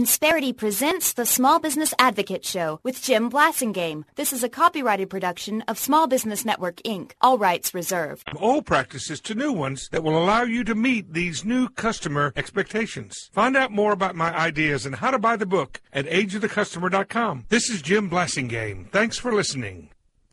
Insperity presents the Small Business Advocate Show with Jim Blasingame. This is a copyrighted production of Small Business Network, Inc., all rights reserved. Old practices to new ones that will allow you to meet these new customer expectations. Find out more about my ideas and how to buy the book at ageofthecustomer.com. This is Jim Blasingame. Thanks for listening.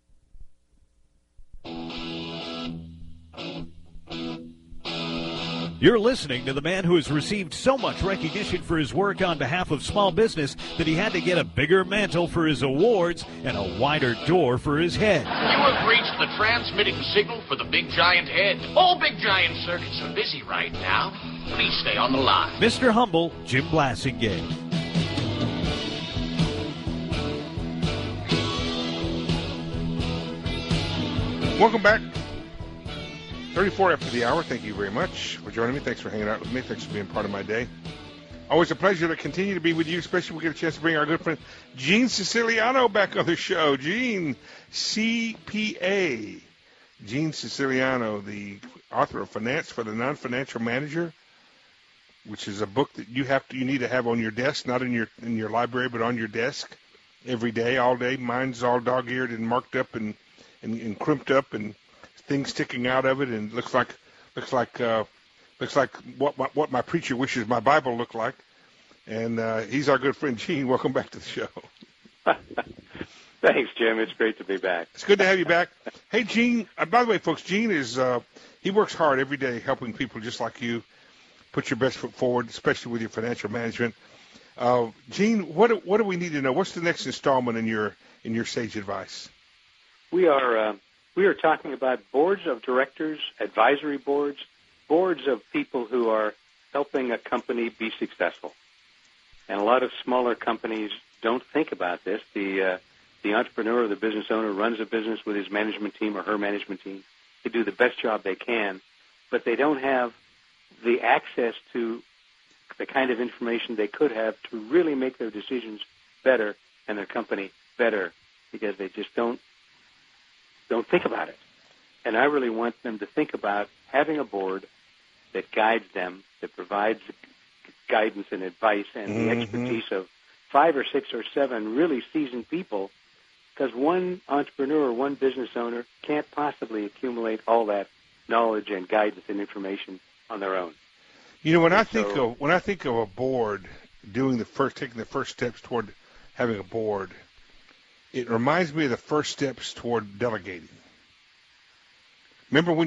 You're listening to the man who has received so much recognition for his work on behalf of small business that he had to get a bigger mantle for his awards and a wider door for his head. You have reached the transmitting signal for the Big Giant Head. All Big Giant circuits are busy right now. Please stay on the line. Mr. Humble, Jim Blasingame. Welcome back. 34 after the hour. Thank you very much for joining me. Thanks for hanging out with me. Thanks for being part of my day. Always a pleasure to continue to be with you, especially when we get a chance to bring our good friend Gene Siciliano back on the show. Gene, CPA. Gene Siciliano, the author of Finance for the Non-Financial Manager, which is a book that you need to have on your desk, not in your library, but on your desk every day, all day. Mine's all dog-eared and marked up and crimped up and things sticking out of it, and looks like what my preacher wishes my Bible looked like. And he's our good friend Gene. Welcome back to the show. Thanks, Jim. It's great to be back. It's good to have you back. Hey, Gene. By the way, folks, Gene is he works hard every day helping people just like you put your best foot forward, especially with your financial management. Gene, what do we need to know? What's the next installment in your sage advice? We are talking about boards of directors, advisory boards, boards of people who are helping a company be successful. And a lot of smaller companies don't think about this. The entrepreneur or the business owner runs a business with his management team or her management team. They do the best job they can, but they don't have the access to the kind of information they could have to really make their decisions better and their company better, because they just don't think about it. And I really want them to think about having a board that guides them, that provides guidance and advice and the expertise of 5 or 6 or 7 really seasoned people, because one entrepreneur or one business owner can't possibly accumulate all that knowledge and guidance and information on their own. You know, when I think of a board taking the first steps toward having a board, it reminds me of the first steps toward delegating. Remember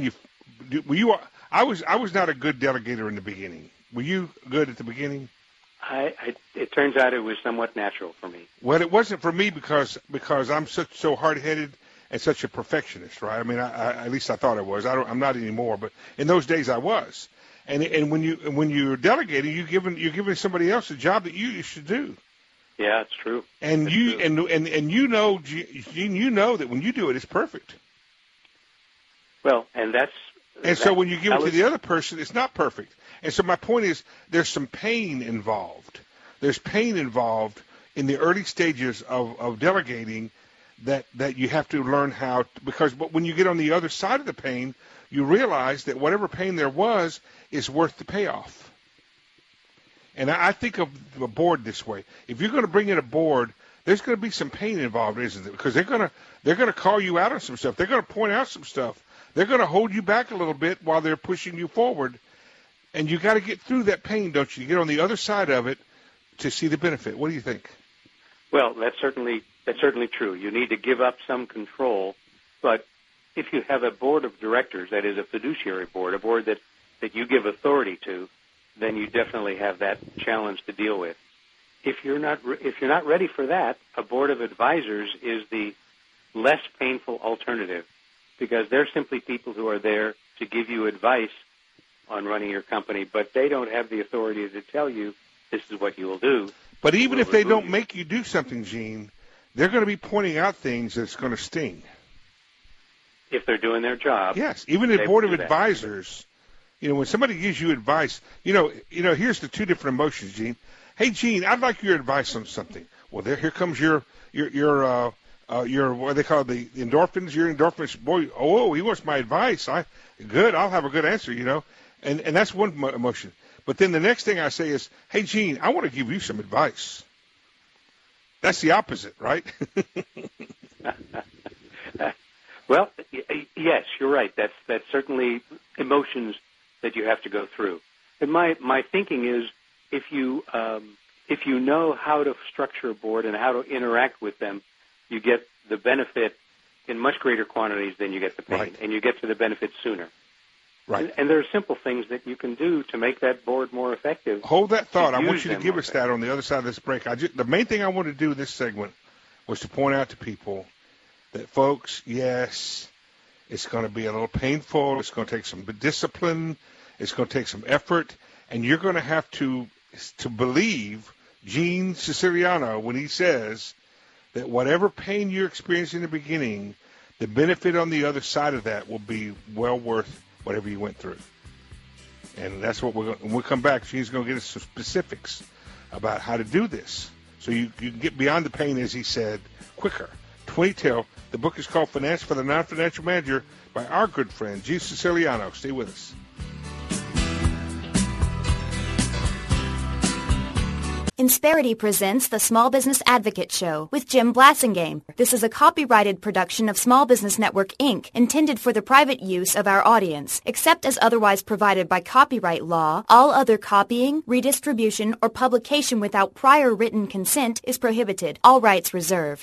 I was not a good delegator in the beginning. Were you good at the beginning? It turns out it was somewhat natural for me. Well, it wasn't for me because I'm so hard-headed and such a perfectionist, right? I mean, at least I thought I was. I'm not anymore, but in those days I was. And when you're delegating, you're giving somebody else a job that you should do. Yeah, it's true. And it's you true. And you know, Gene, you know that when you do it, it's perfect. Well, and so when you give it to the other person, it's not perfect. And so my point is, there's some pain involved. There's pain involved in the early stages of delegating that you have to learn how. But when you get on the other side of the pain, you realize that whatever pain there was is worth the payoff. And I think of a board this way. If you're going to bring in a board, there's going to be some pain involved, isn't there? Because they're going to call you out on some stuff. They're going to point out some stuff. They're going to hold you back a little bit while they're pushing you forward. And you got to get through that pain, don't you? You get on the other side of it to see the benefit. What do you think? Well, that's certainly true. You need to give up some control. But if you have a board of directors, that is a fiduciary board, a board that you give authority to, then you definitely have that challenge to deal with. If you're not ready for that, a board of advisors is the less painful alternative, because they're simply people who are there to give you advice on running your company, but they don't have the authority to tell you this is what you will do. But even if they don't make you do something, Gene, they're going to be pointing out things that's going to sting. If they're doing their job. Yes, even a board of advisors. You know, when somebody gives you advice, you know, here's the two different emotions, Gene. Hey, Gene, I'd like your advice on something. Well, here comes your what do they call it, the endorphins? Your endorphins, boy. Oh, he wants my advice. I'll have a good answer, you know. And that's one emotion. But then the next thing I say is, hey, Gene, I want to give you some advice. That's the opposite, right? Well, yes, you're right. That's certainly emotions that you have to go through. And my thinking is, if you know how to structure a board and how to interact with them, you get the benefit in much greater quantities than you get the pain, right. And you get to the benefit sooner. Right. And there are simple things that you can do to make that board more effective. Hold that thought. I want you to give us that on the other side of this break. The main thing I want to do this segment was to point out to people that, folks, yes, it's going to be a little painful. It's going to take some discipline. It's going to take some effort. And you're going to have to believe Gene Siciliano when he says that whatever pain you experience in the beginning, the benefit on the other side of that will be well worth whatever you went through. And that's what when we come back, Gene's going to get us some specifics about how to do this. So you can get beyond the pain, as he said, quicker. 20 The book is called Finance for the Non-Financial Manager by our good friend, Gene Siciliano. Stay with us. Insperity presents the Small Business Advocate Show with Jim Blasingame. This is a copyrighted production of Small Business Network, Inc., intended for the private use of our audience. Except as otherwise provided by copyright law, all other copying, redistribution, or publication without prior written consent is prohibited. All rights reserved.